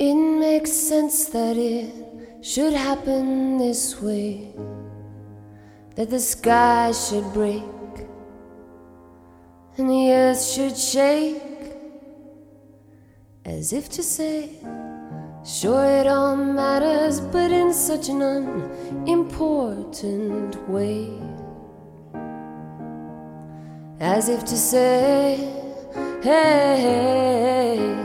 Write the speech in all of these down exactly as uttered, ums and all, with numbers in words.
It makes sense that it should happen this way, that the sky should break and the earth should shake, as if to say, sure it all matters, but in such an unimportant way. As if to say, hey, hey,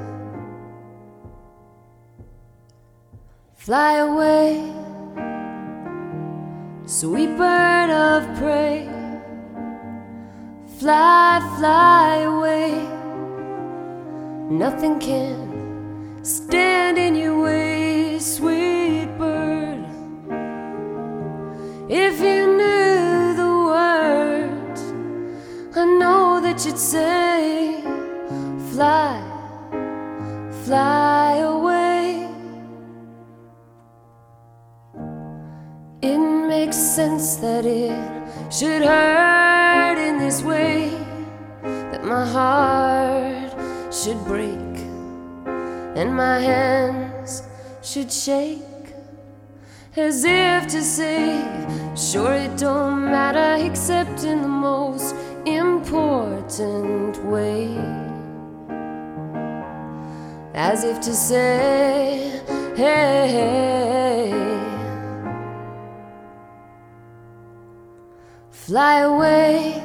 fly away, sweet bird of prey. Fly, fly away. Nothing can stand in your way, sweet bird. If you knew the words, I know that you'd say, fly, fly away. It makes sense that it should hurt in this way, that my heart should break and my hands should shake, as if to say, sure it don't matter except in the most important way. As if to say, hey, hey, fly away,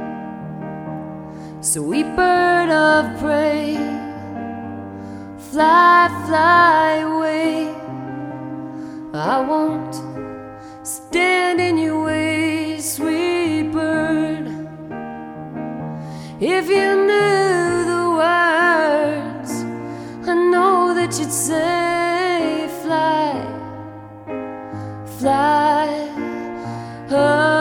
sweet bird of prey. Fly, fly away. I won't stand in your way, sweet bird. If you knew the words, I know that you'd say, fly, fly away.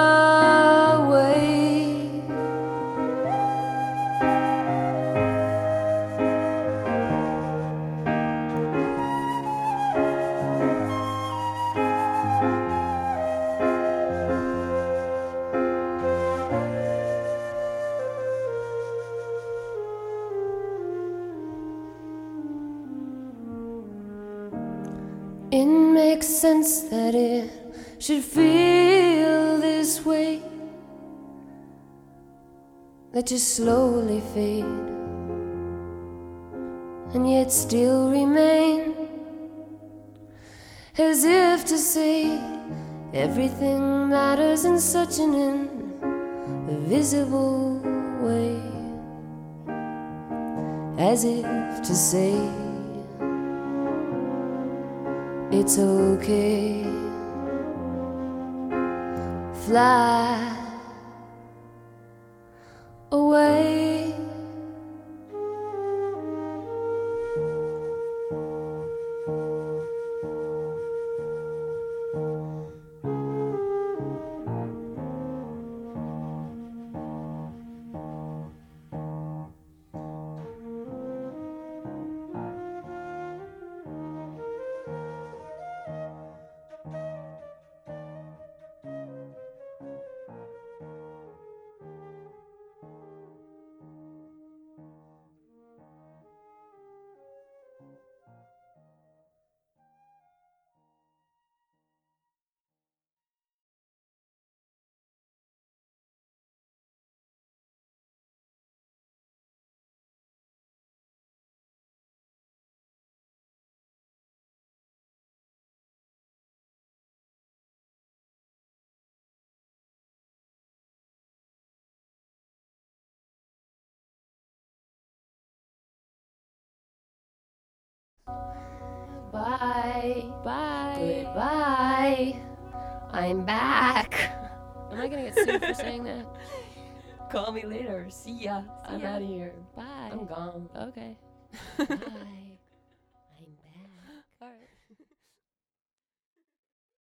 It makes sense that it should feel this way, that you slowly fade and yet still remain, as if to say, everything matters in such an invisible way. As if to say, it's okay, fly away. Bye, bye, goodbye. I'm back. Am I gonna get sued for saying that? Call me later. See ya. See I'm ya. out of here. Bye. I'm gone. Okay. Bye.